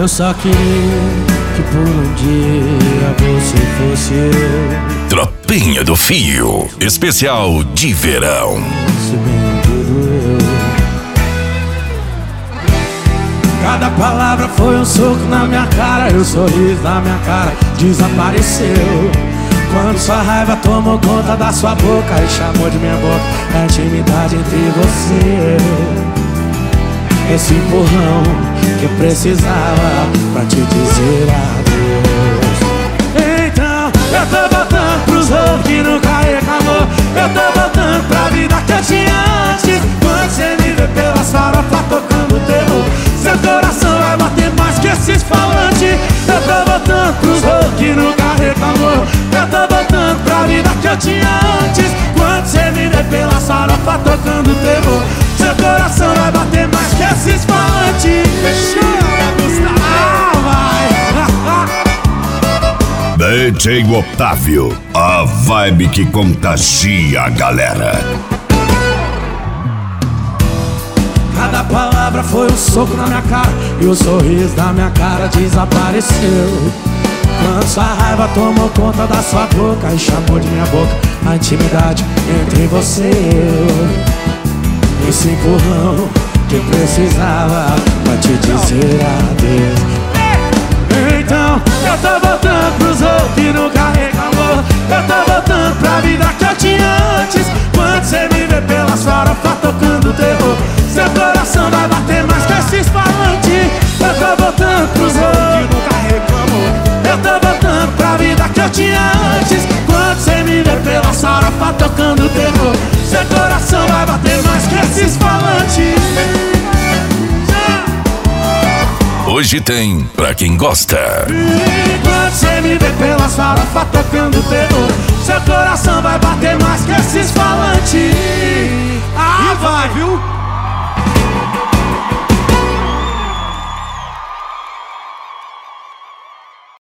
Eu só queria que por um dia você fosse eu. Tropinha do Fio, especial de verão. Se bem que doeu. Cada palavra foi um soco na minha cara, e o sorriso na minha cara desapareceu. Quando sua raiva tomou conta da sua boca e chamou de minha boca a intimidade entre você e eu. Esse empurrão que eu precisava pra te dizer adeus. Então eu tô voltando pros rolos que nunca reclamou. Eu tô voltando pra vida que eu tinha antes. Quando você me vê pelas farofas tocando terror, seu coração vai bater mais que esses falantes. Eu tô voltando pros rolos que nunca reclamou. Eu tô voltando pra vida que eu tinha antes. Quando você me vê pelas farofas tocando terror, seu coração vai bater mais que esses falantes. DJ Otávio, a vibe que contagia a galera. Cada palavra foi um soco na minha cara, e o sorriso da minha cara desapareceu. Quando sua raiva tomou conta da sua boca e chamou de minha boca a intimidade entre você e eu. Esse empurrão que precisava pra te dizer adeus. Então eu tô voltando pros outros que nunca reclamou. Eu tô voltando pra vida que eu tinha antes. Quando você me vê pelas farofas tocando terror, seu coração vai bater mais que esses falantes. Eu tô voltando pros outros que nunca reclamou. Eu tô voltando pra vida que eu tinha antes. Quando você me vê pelas farofas tocando terror, seu coração vai bater mais que esses falantes. Hoje tem pra quem gosta. Quando você me vê pelas farofas tocando terror, seu coração vai bater mais que esses falantes. Ah, vai, viu?